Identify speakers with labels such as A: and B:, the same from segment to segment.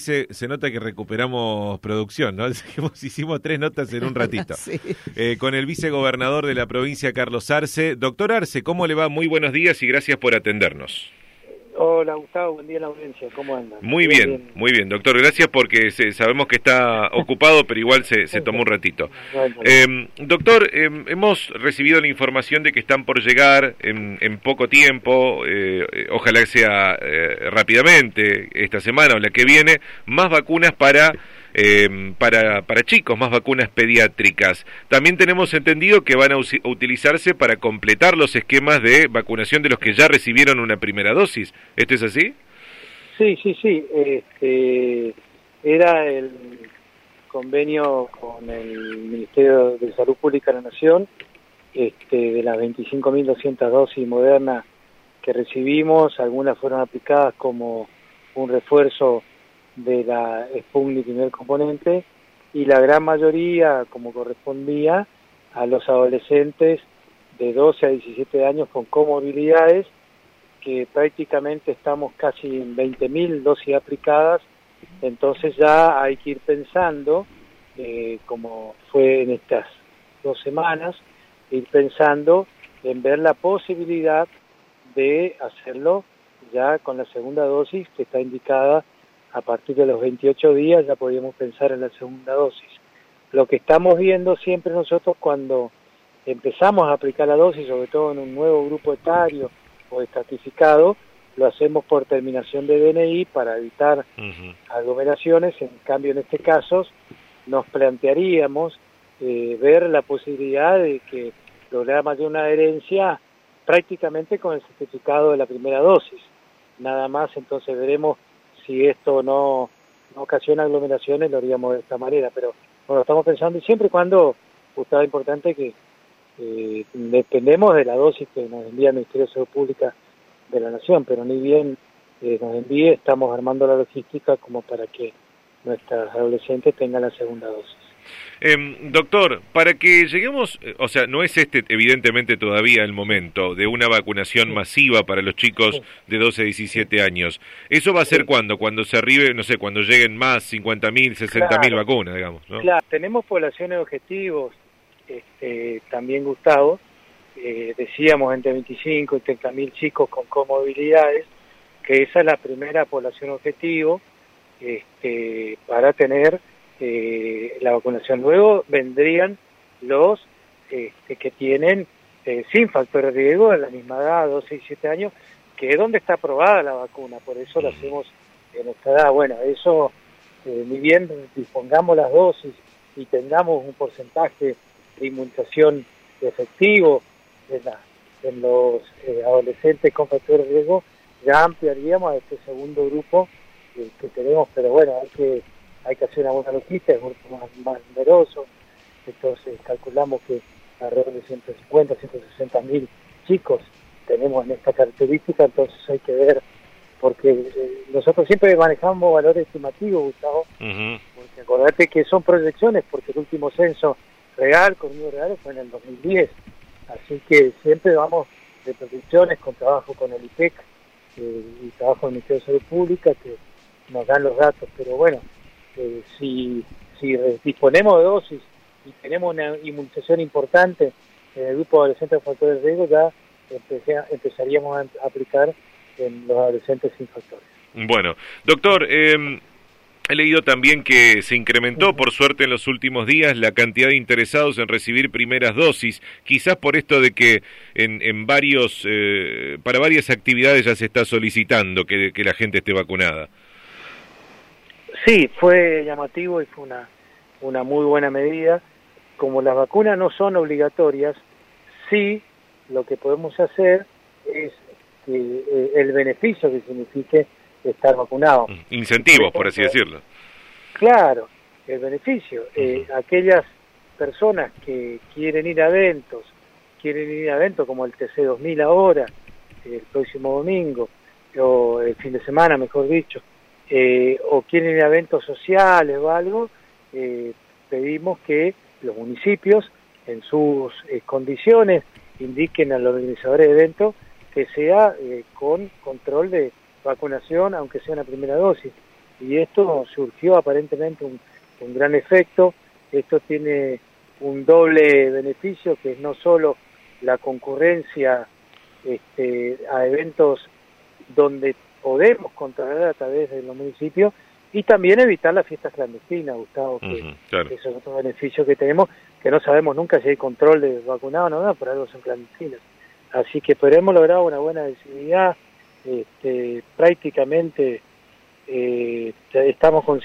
A: se nota que recuperamos producción, ¿no? Hicimos 3 notas en un ratito.
B: Sí.
A: Con el vicegobernador de la provincia, Carlos Arce. Doctor Arce, ¿cómo le va? Muy buenos días y gracias por atendernos.
C: Hola Gustavo, buen día a la audiencia, ¿cómo andan?
A: Muy bien, doctor, gracias porque sabemos que está ocupado, pero igual se tomó un ratito. Doctor, hemos recibido la información de que están por llegar en poco tiempo, ojalá que sea rápidamente, esta semana o la que viene, más vacunas para chicos, más vacunas pediátricas. También tenemos entendido que van a utilizarse para completar los esquemas de vacunación de los que ya recibieron una primera dosis. ¿Esto es así?
C: Sí. Era el convenio con el Ministerio de Salud Pública de la Nación, de las 25.200 dosis Moderna que recibimos, algunas fueron aplicadas como un refuerzo de la Sputnik primer componente, y la gran mayoría, como correspondía, a los adolescentes de 12 a 17 años con comorbilidades, que prácticamente estamos casi en 20.000 dosis aplicadas. Entonces ya hay que ir pensando, como fue en estas 2 semanas, ir pensando en ver la posibilidad de hacerlo ya con la segunda dosis que está indicada. A partir de los 28 días ya podríamos pensar en la segunda dosis. Lo que estamos viendo siempre nosotros cuando empezamos a aplicar la dosis, sobre todo en un nuevo grupo etario o estratificado, lo hacemos por terminación de DNI para evitar aglomeraciones. En cambio, en este caso, nos plantearíamos ver la posibilidad de que lográramos de una adherencia prácticamente con el certificado de la primera dosis. Nada más, entonces veremos si esto no ocasiona aglomeraciones, lo haríamos de esta manera, pero bueno, estamos pensando, y siempre y cuando, Gustavo, importante que dependemos de la dosis que nos envía el Ministerio de Salud Pública de la Nación, pero ni bien nos envíe, estamos armando la logística como para que nuestras adolescentes tengan la segunda dosis.
A: Doctor, para que lleguemos, o sea, no es evidentemente todavía el momento de una vacunación masiva para los chicos de 12 a 17 años. ¿Eso va a ser cuándo? Cuando se arribe, no sé, cuando lleguen más 50.000, 60.000 vacunas, digamos, ¿no?
C: Claro, tenemos poblaciones objetivos, también, Gustavo, decíamos entre 25 y 30.000 chicos con comorbilidades, que esa es la primera población objetivo para tener la vacunación. Luego vendrían los que tienen sin factor de riesgo en la misma edad, 12 y 17 años, que es donde está aprobada la vacuna, por eso la hacemos en esta edad. Bueno, eso, ni bien dispongamos las dosis y tengamos un porcentaje de inmunización efectivo en los adolescentes con factor de riesgo, ya ampliaríamos a este segundo grupo que tenemos, pero bueno, hay que hacer una buena logística, es un grupo más numeroso, entonces calculamos que alrededor de 150, 160.000 chicos tenemos en esta característica, entonces hay que ver, porque nosotros siempre manejamos valores estimativos, Gustavo, porque acordate que son proyecciones, porque el último censo real, con números reales, fue en el 2010, así que siempre vamos de proyecciones con trabajo con el IPEC y trabajo con el Ministerio de Salud Pública, que nos dan los datos, pero bueno, si disponemos de dosis y tenemos una inmunización importante en el grupo de adolescentes con factores de riesgo, ya empezaríamos a aplicar en los adolescentes sin factores.
A: Bueno, doctor, he leído también que se incrementó, por suerte, en los últimos días la cantidad de interesados en recibir primeras dosis, quizás por esto de que para varias actividades ya se está solicitando que la gente esté vacunada.
C: Sí, fue llamativo y fue una muy buena medida. Como las vacunas no son obligatorias, sí lo que podemos hacer es que el beneficio que signifique estar vacunado.
A: Incentivos, por así decirlo.
C: Claro, el beneficio. Aquellas personas que quieren ir a eventos como el TC2000 ahora, el próximo domingo, o el fin de semana, mejor dicho, o quieren ir a eventos sociales o algo, pedimos que los municipios, en sus condiciones, indiquen a los organizadores de eventos que sea con control de vacunación, aunque sea una primera dosis. y esto surgió aparentemente un gran efecto. Esto tiene un doble beneficio, que es no solo la concurrencia a eventos donde podemos controlar a través de los municipios, y también evitar las fiestas clandestinas, Gustavo, que
A: claro.
C: eso es otro beneficio que tenemos, que no sabemos nunca si hay control de vacunados o no, por algo son clandestinas. Así que pero hemos logrado una buena visibilidad, prácticamente estamos con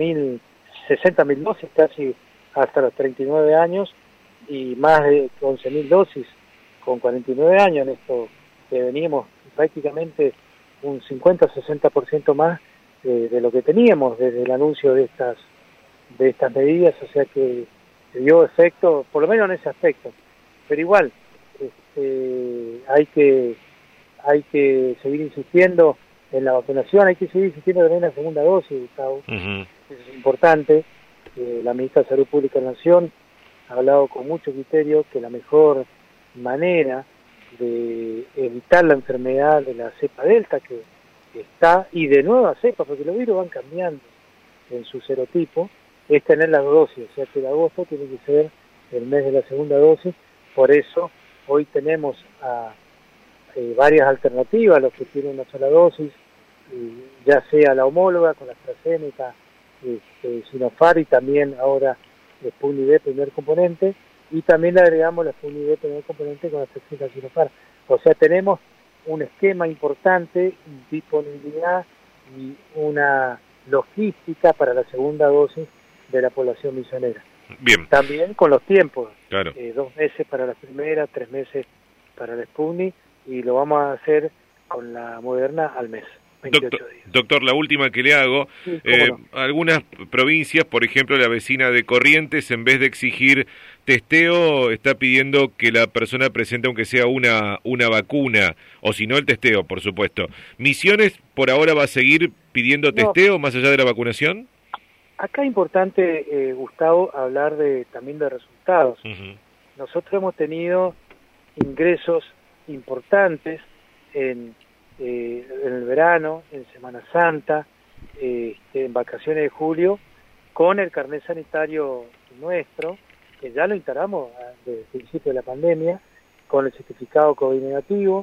C: 60.000 dosis casi hasta los 39 años, y más de 11.000 dosis con 49 años. En esto que venimos prácticamente un 50-60% más de lo que teníamos desde el anuncio de estas medidas, o sea que dio efecto, por lo menos en ese aspecto. Pero igual, hay que seguir insistiendo en la vacunación, hay que seguir insistiendo también en la segunda dosis, Gustavo. Eso es importante. La Ministra de Salud Pública de la Nación ha hablado con mucho criterio que la mejor manera de evitar la enfermedad de la cepa delta que está, y de nuevas cepas, porque los virus van cambiando en su serotipo, es tener las dosis. O sea que el agosto tiene que ser el mes de la segunda dosis. Por eso hoy tenemos varias alternativas, los que tienen una sola dosis, ya sea la homóloga con la AstraZeneca, Sinopharm, y también ahora Sputnik V primer componente, y también le agregamos la Sputnik V primer componente con la AstraZeneca Sinopharm. O sea, tenemos un esquema importante, disponibilidad y una logística para la segunda dosis de la población misionera.
A: Bien.
C: También con los tiempos,
A: claro.
C: 2 meses para la primera, 3 meses para la Sputnik, y lo vamos a hacer con la Moderna al mes. 28 días.
A: Doctor, la última que le hago,
C: sí, no.
A: Algunas provincias, por ejemplo la vecina de Corrientes, en vez de exigir testeo, está pidiendo que la persona presente aunque sea una vacuna, o si no el testeo, por supuesto. ¿Misiones por ahora va a seguir pidiendo testeo más allá de la vacunación?
C: Acá es importante, Gustavo, hablar también de resultados. Nosotros hemos tenido ingresos importantes en el verano, en Semana Santa, en vacaciones de julio, con el carnet sanitario nuestro, que ya lo instalamos desde el principio de la pandemia, con el certificado COVID negativo,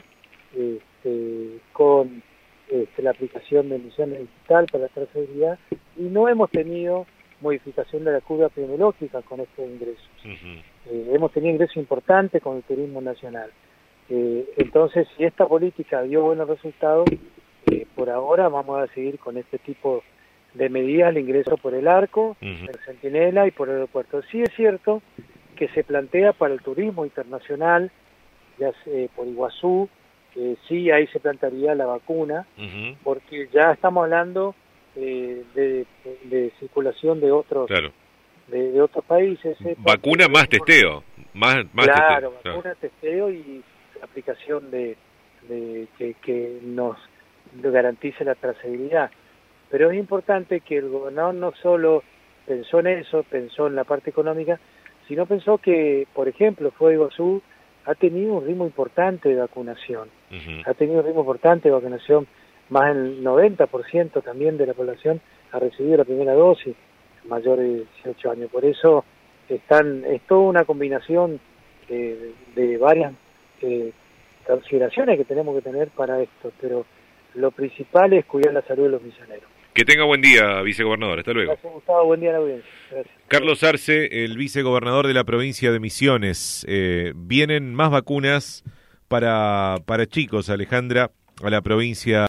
C: con la aplicación de emisiones digital para la trazabilidad, y no hemos tenido modificación de la curva epidemiológica con estos ingresos. Hemos tenido ingresos importantes con el turismo nacional. Entonces, si esta política dio buenos resultados, por ahora vamos a seguir con este tipo de medidas, el ingreso por el Arco, el Centinela y por el aeropuerto. Sí es cierto que se plantea para el turismo internacional, ya por Iguazú, sí ahí se plantearía la vacuna, porque ya estamos hablando de circulación de otros, claro, de otros países.
A: Vacuna más testeo, más
C: claro,
A: testeo.
C: Vacuna, testeo y aplicación que nos garantice la trazabilidad. Pero es importante que el gobernador no solo pensó en eso, pensó en la parte económica, sino pensó que, por ejemplo, Fuego de Iguazú ha tenido un ritmo importante de vacunación. Ha tenido un ritmo importante de vacunación, más del 90% también de la población ha recibido la primera dosis, mayor de 18 años. Por eso es toda una combinación de varias consideraciones que tenemos que tener para esto, pero lo principal es cuidar la salud de los misioneros.
A: Que tenga buen día, vicegobernador. Hasta luego.
C: Gracias, Gustavo. Buen día a la audiencia. Gracias.
A: Carlos Arce, el vicegobernador de la provincia de Misiones. Vienen más vacunas para chicos, Alejandra, a la provincia.